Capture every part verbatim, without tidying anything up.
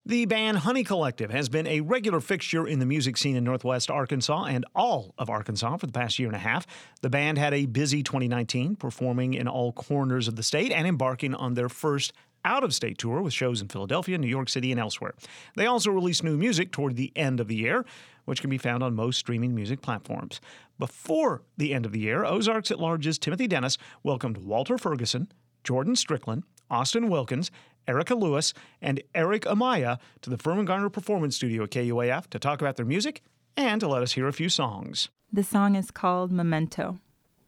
The band Honey Collective has been a regular fixture in the music scene in Northwest Arkansas and all of Arkansas for the past year and a half. The band had a busy twenty nineteen, performing in all corners of the state and embarking on their first out-of-state tour with shows in Philadelphia, New York City, and elsewhere. They also released new music toward the end of the year, which can be found on most streaming music platforms. Before the end of the year, Ozarks at Large's Timothy Dennis welcomed Walter Ferguson, Jordan Strickland, Austin Wilkins, Erica Lewis, and Eric Amaya to the Furman Garner Performance Studio at K U A F to talk about their music and to let us hear a few songs. The song is called Memento.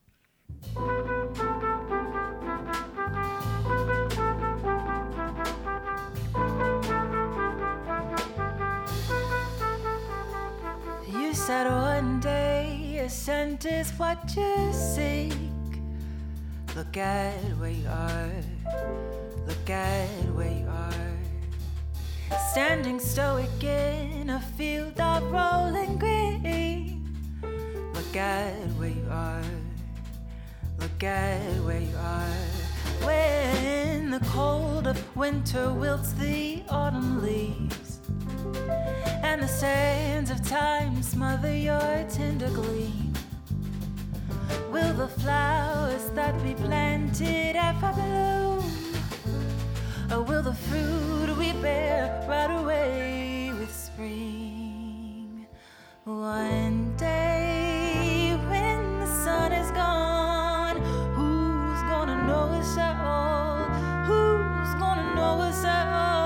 You said one day ascent is what you seek. Look at where you are. Look at where you are. Standing stoic in a field of rolling green. Look at where you are. Look at where you are. When the cold of winter wilts the autumn leaves, and the sands of time smother your tender gleam, will the flowers that we planted ever bloom? Or will the fruit we bear rot away with spring? One day when the sun is gone, who's gonna know us at all? Who's gonna know us at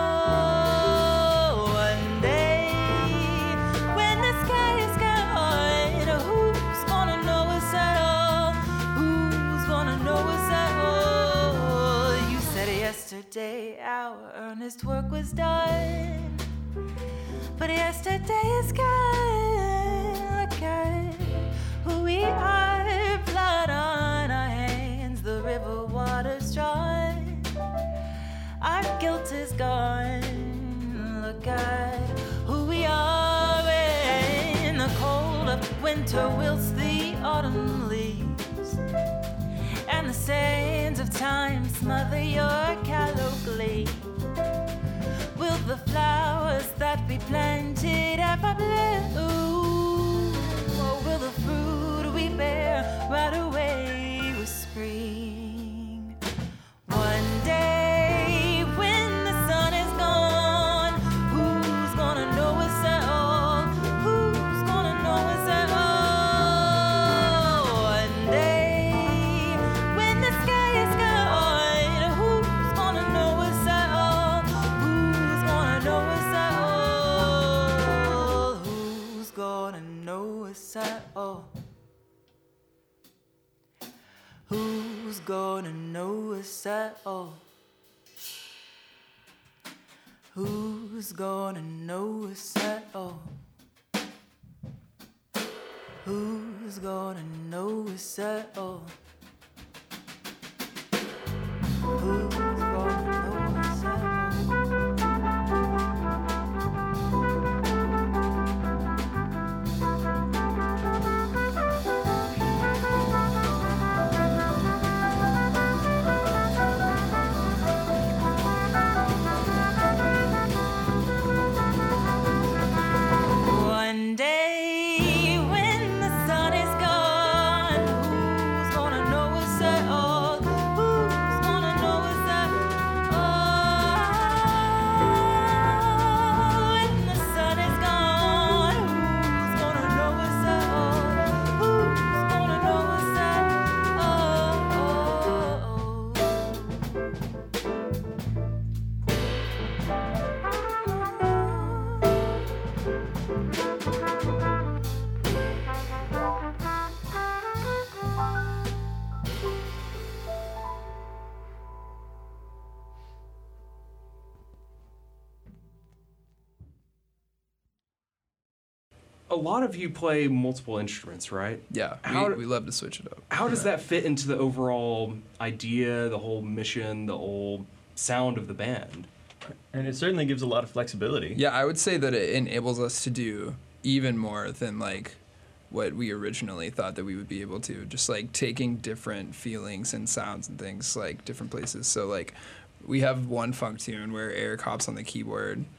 all? One day when the sky is gone, who's gonna know us at all? Who's gonna know us at all? You said yesterday our earnest work was done, but yesterday is gone. Look at who we are, blood on our hands, the river water's drawn, our guilt is gone. Look at who we are, in the cold of winter wilts the autumn leaves, and the sands of time smother your callow glee. Will the flowers that we planted ever bloom? Or will the fruit we bear rot away with spring? One day when the sun is gone, who's gonna know us at all? Who's gonna know us at all? One day when the sky is gone, who's gonna know us at all? Who's gonna know us at all? Who's gonna know us at all? Who's gonna know us at all? Who's gonna know us at all? Who's gonna know us at all? Who's gonna know us at all? One day when the sun is gone, who's gonna know us at all? Who's gonna know us at all? When the sun is gone, who's gonna know us at all? Who's gonna know us at A lot of you play multiple instruments, right? Yeah, How we, do- we love to switch it up. How does that fit into the overall idea, the whole mission, the whole sound of the band? And it certainly gives a lot of flexibility. Yeah, I would say that it enables us to do even more than like what we originally thought that we would be able to. Just like taking different feelings and sounds and things like different places. So like we have one funk tune where Eric hops on the keyboard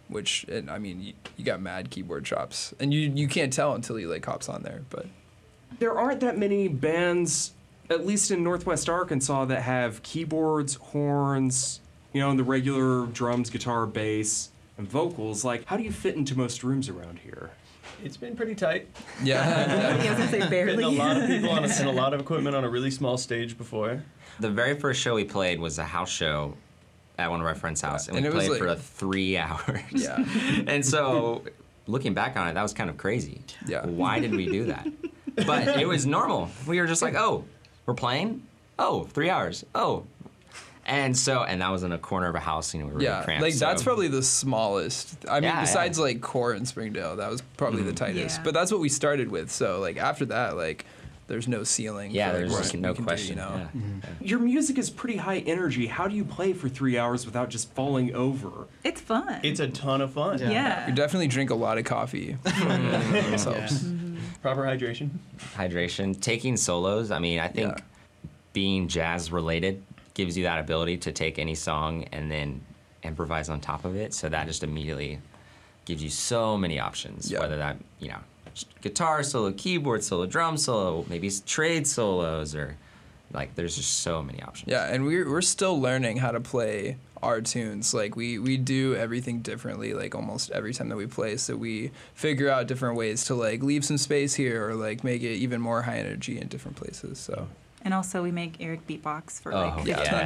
which and, I mean you, you got mad keyboard chops, and you you can't tell until he like hops on there. But There aren't that many bands, at least in Northwest Arkansas, that have keyboards, horns, you know, and the regular drums, guitar, bass, and vocals. Like, how do you fit into most rooms around here? It's been pretty tight. yeah, I was gonna say Been barely. a lot of people on a, and a lot of equipment on a really small stage before. The very first show we played was a house show at one of our friends' house, and, and we it was played like- for three hours. yeah, And so, looking back on it, that was kind of crazy. Yeah. Why did we do that? But it was normal. We were just like, oh, we're playing? Oh, three hours. Oh. And so, and that was in a corner of a house, and we were really yeah. cramped. Like that's so- probably the smallest. I mean, Yeah, besides yeah. like Core in Springdale, that was probably the tightest. Yeah. But that's what we started with. So like after that, like there's no ceiling. Yeah, for, like, there's what just we no can do, question. you know? Yeah. Your music is pretty high energy. How do you play for three hours without just falling over? It's fun. It's a ton of fun. yeah. We definitely drink a lot of coffee. This helps. Proper hydration. Hydration, taking solos. I mean, I think Yeah. being jazz related gives you that ability to take any song and then improvise on top of it. So that just immediately gives you so many options. Yeah. Whether that, you know, guitar solo, keyboard solo, drum solo, maybe s- trade solos, or like there's just so many options. Yeah, and we're we're still learning how to play our tunes. Like we we do everything differently, like almost every time that we play. So we figure out different ways to like leave some space here or like make it even more high energy in different places. So And also we make Eric beatbox for Oh, like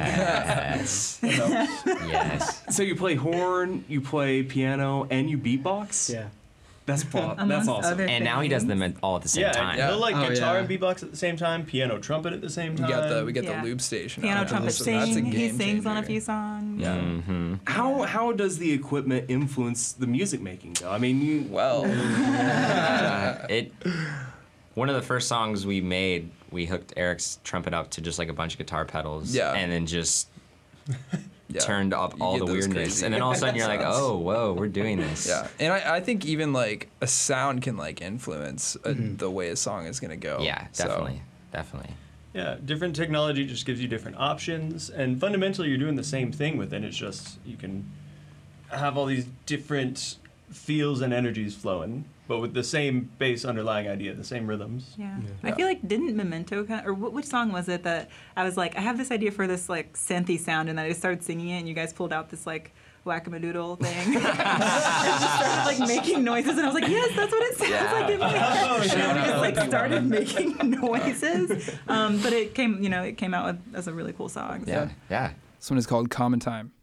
yes. Yes. So you play horn, you play piano, and you beatbox? Yeah. That's fun. That's amongst awesome. other And now he does things. them at- all at the same Yeah, time. Yeah. he'll like Oh, guitar yeah. and beatbox at the same time, piano, trumpet at the same we time. got the we got Yeah. the loop station. Piano, out, trumpet, so that's a sing. He game sings on a changer. few songs. Yeah. Mm-hmm. How how does the equipment influence the music making though? I mean, you Well, Uh, it. One of the first songs we made, we hooked Eric's trumpet up to just like a bunch of guitar pedals, Yeah. and then just yeah. turned up You all get the those weirdness, crazy and then all of a sudden you're like, sounds. oh, whoa, we're doing this. Yeah, and I, I think even like a sound can like influence uh, the way a song is gonna go. Yeah, So, definitely, definitely. Yeah, different technology just gives you different options, and fundamentally you're doing the same thing with it. It's just you can have all these different feels and energies flowing, but with the same base underlying idea, the same rhythms. Yeah. Yeah. I feel like didn't Memento kind of, or wh- which song was it that I was like, I have this idea for this like synthy sound, and then I just started singing it, and you guys pulled out this like whack-a-madoodle thing, and just started like making noises, and I was like, yes, that's what it sounds Yeah. like in my head. Oh, And shout then we out just like Lucky started making noises, um, but it came, you know, it came out with, as a really cool song. So. Yeah, yeah. This one is called Common Time.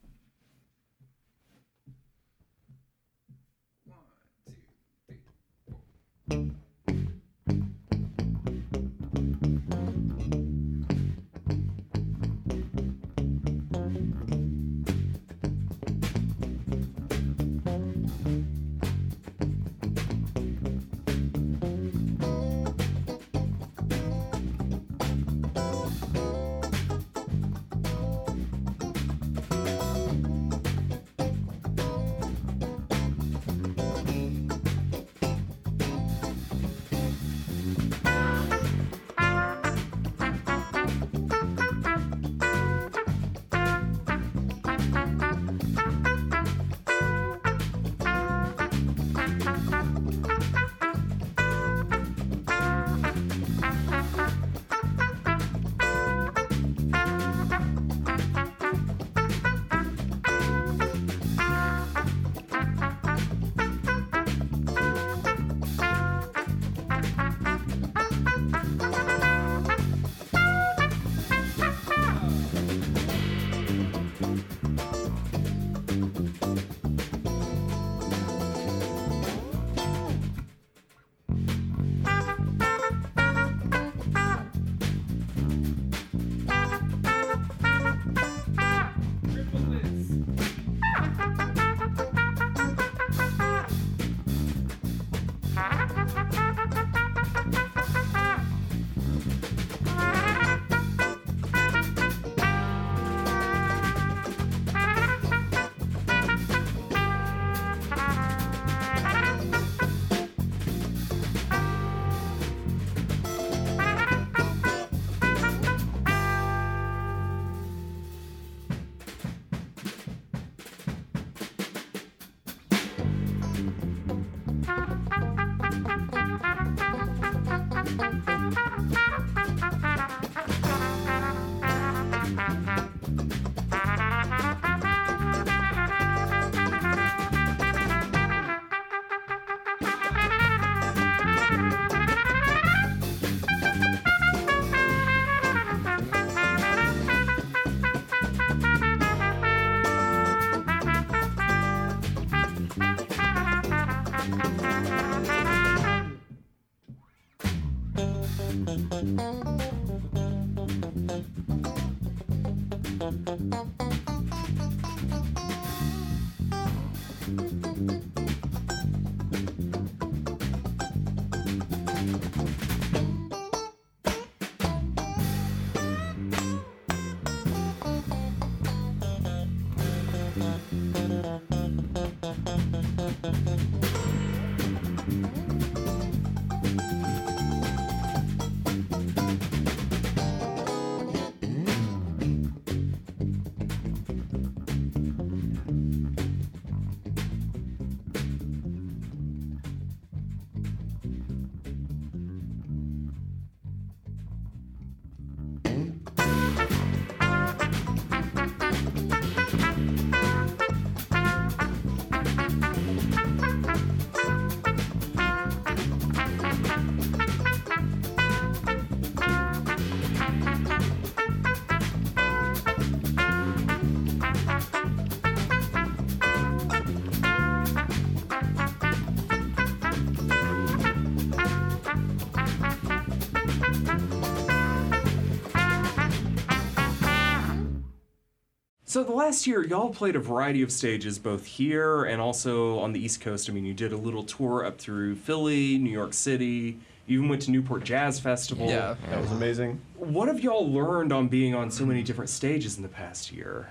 So the last year, y'all played a variety of stages, both here and also on the East Coast. I mean, you did a little tour up through Philly, New York City. You even went to Newport Jazz Festival. Yeah. That was amazing. What have y'all learned on being on so many different stages in the past year?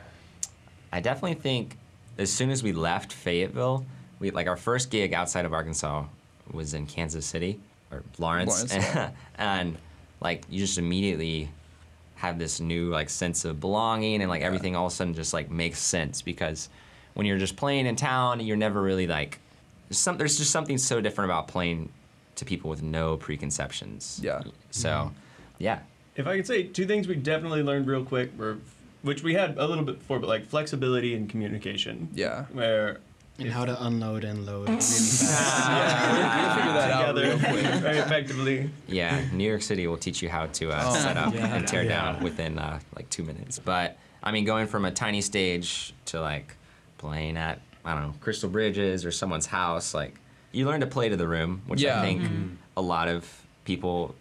I definitely think as soon as we left Fayetteville, we like our first gig outside of Arkansas was in Kansas City or Lawrence, Lawrence, yeah. and like you just immediately have this new like sense of belonging, and like everything all of a sudden just like makes sense, because when you're just playing in town, you're never really like there's some there's just something so different about playing to people with no preconceptions. Yeah. So, Mm-hmm. yeah. If I could say two things we definitely learned real quick were, which we had a little bit before, but like flexibility and communication. Yeah. Where And how to unload and load really fast. Yeah, we'll figure that out together real quick. very effectively. Yeah, New York City will teach you how to uh, Oh, set up yeah. and tear Yeah. down within uh, like two minutes. But I mean, going from a tiny stage to like playing at I don't know Crystal Bridges or someone's house, like you learn to play to the room, which Yeah. I think a lot of people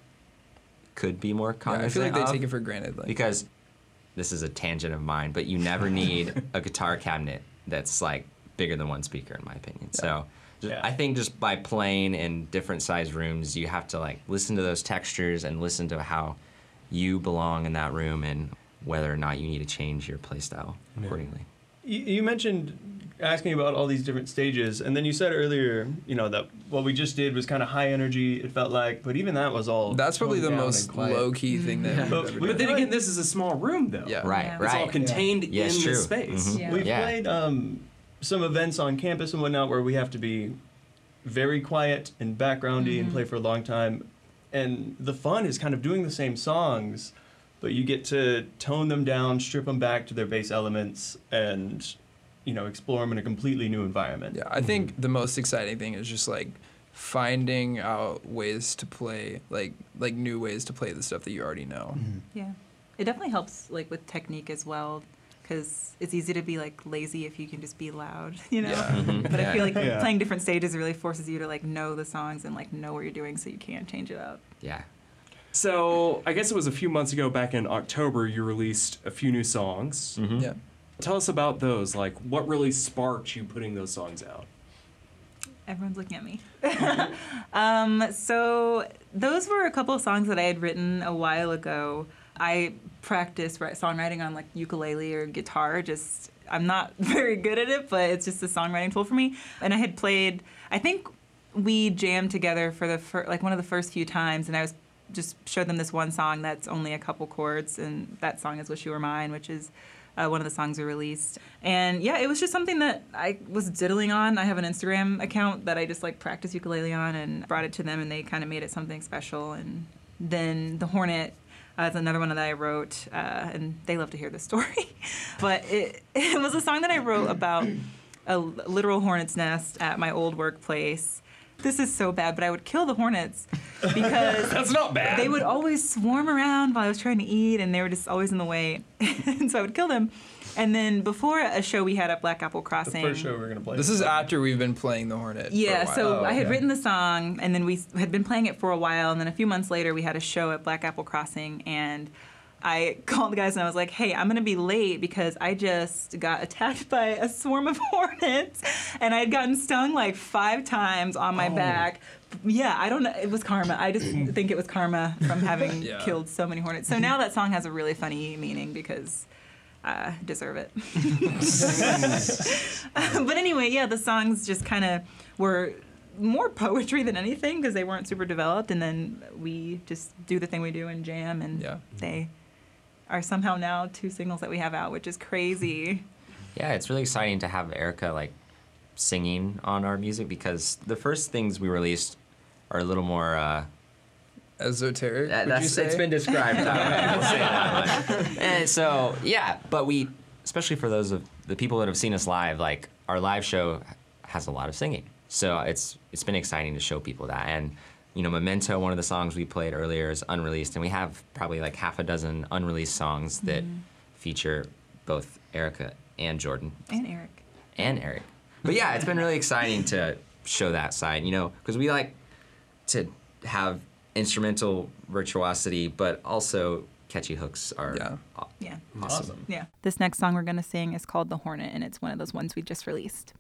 could be more Yeah, I cognizant feel like they of, take it for granted. Like, because this is a tangent of mine, but you never need a guitar cabinet that's like bigger than one speaker, in my opinion. So just, Yeah. I think just by playing in different size rooms, you have to like listen to those textures and listen to how you belong in that room and whether or not you need to change your play style accordingly. You, you mentioned asking about all these different stages, and then you said earlier, you know, that what we just did was kind of high energy, it felt like, but even that was all that's probably the toned down most and quiet. low key thing that Yeah. we've But ever we- done. But then again, this is a small room, though. Yeah. Right, Yeah. It's all right. contained Yeah, it's in true. the space. Mhm. Yeah. We've Yeah. played um, some events on campus and whatnot where we have to be very quiet and backgroundy and play for a long time. And the fun is kind of doing the same songs, but you get to tone them down, strip them back to their base elements, and you know, explore them in a completely new environment. Yeah, I think the most exciting thing is just like finding out ways to play, like like new ways to play the stuff that you already know. Yeah, it definitely helps like with technique as well, because it's easy to be like lazy if you can just be loud, you know. Yeah. Mhm. But I feel like Yeah. playing different stages really forces you to like know the songs and like know what you're doing, so you can change it up. Yeah. So I guess it was a few months ago, back in October, you released a few new songs. Mhm. Yeah. Tell us about those. Like, what really sparked you putting those songs out? Everyone's looking at me. um, so those were a couple of songs that I had written a while ago. I practice write, songwriting on like ukulele or guitar. Just I'm not very good at it, but it's just a songwriting tool for me. And I had played. I think we jammed together for the fir- like one of the first few times, and I was just showed them this one song that's only a couple chords, and that song is "Wish You Were Mine," which is uh, one of the songs we released. And yeah, it was just something that I was diddling on. I have an Instagram account that I just like practice ukulele on, and brought it to them, and they kind of made it something special. And then the Hornet. Uh, it's another one that I wrote, uh, and they love to hear this story. But it, it was a song that I wrote about a literal hornet's nest at my old workplace. This is so bad, but I would kill the hornets because That's not bad. they would always swarm around while I was trying to eat, and they were just always in the way. And so I would kill them. And then before a show we had at Black Apple The Crossing. first show we're gonna play. This is after we've been playing the Hornet. Yeah, for a so while. I had okay. written the song, and then we s- had been playing it for a while, and then a few months later, we had a show at Black Apple Crossing, and I called the guys and I was like, hey, I'm gonna be late because I just got attacked by a swarm of hornets, and I had gotten stung like five times on my back. Yeah, I don't know. It was karma. I just think it was karma from having Yeah. killed so many hornets. So now that song has a really funny meaning because I deserve it. But anyway, yeah, the songs just kind of were more poetry than anything because they weren't super developed, and then we just do the thing we do and jam, and Yeah. they are somehow now two singles that we have out, which is crazy. Yeah, it's really exciting to have Erica like singing on our music because the first things we released are a little more. Uh, Esoteric. that- would you that's say? it's been described that way. I'll say that much. And so yeah, but we, especially for those of the people that have seen us live, like our live show has a lot of singing. So it's it's been exciting to show people that. And you know, Memento, one of the songs we played earlier, is unreleased, and we have probably like half a dozen unreleased songs that feature both Erica and Jordan And Eric. and Eric. But yeah, it's been really exciting to show that side, you know, because we like to have instrumental virtuosity, but also catchy hooks are Yeah. aw- Yeah. awesome. Yeah. This next song we're going to sing is called The Hornet, and it's one of those ones we just released.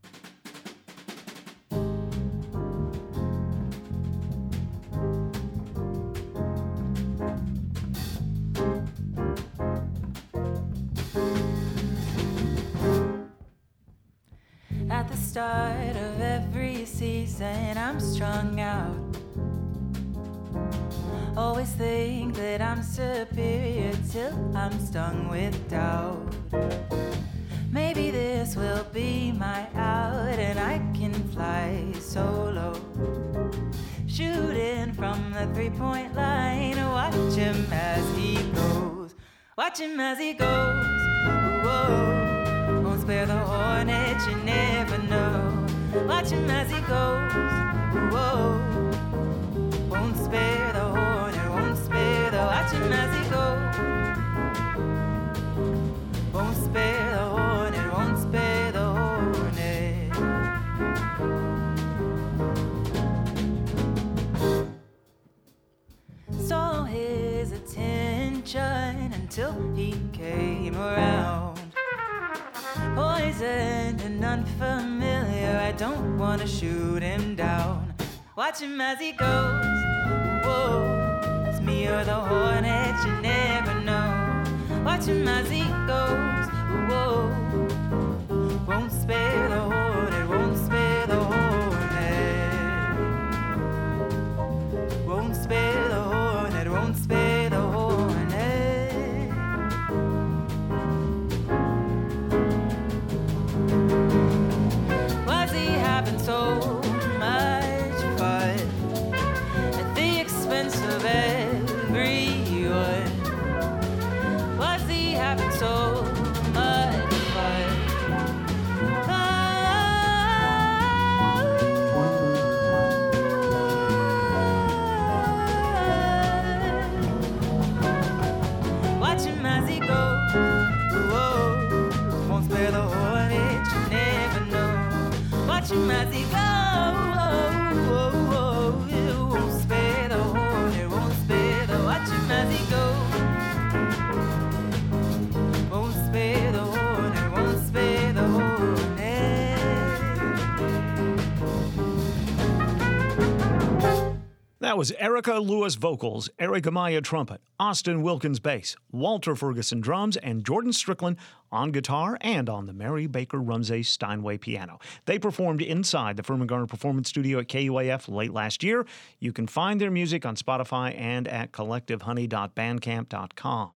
At the start of every season, I'm strung out. Always think that I'm superior till I'm stung with doubt. Maybe this will be my out and I can fly solo. Shooting from the three-point line, watch him as he goes. Watch him as he goes. Whoa, won't spare the hornet, you never know. Watch him as he goes. Whoa, won't spare the hornet, won't spare the. Watch him as he goes. Won't spare the hornet, won't spare the hornet. Saw his attention until he came around. Poisoned and unfamiliar, I don't wanna shoot him down. Watch him as he goes. Whoa, it's me or the hornet, you never know. Watch him as he goes. Whoa, won't spare the hornet, won't spare the hornet. Won't spare the hornet, won't spare the hornet. Was he having so much fun at the expense of everyone? Was he having so much fun? Watch him as he goes. Whoa, won't spare the hornet, you never know. Watch him as he goes. Won't spare the hornet, won't spare the. Watch him as he goes. Won't spare the hornet, won't spare the hornet. That was Erica Lewis vocals, Eric Amaya trumpet, Austin Wilkins bass, Walter Ferguson drums, and Jordan Strickland on guitar and on the Mary Baker Rumsey Steinway piano. They performed inside the Furman Garner Performance Studio at K U A F late last year. You can find their music on Spotify and at collective honey dot bandcamp dot com.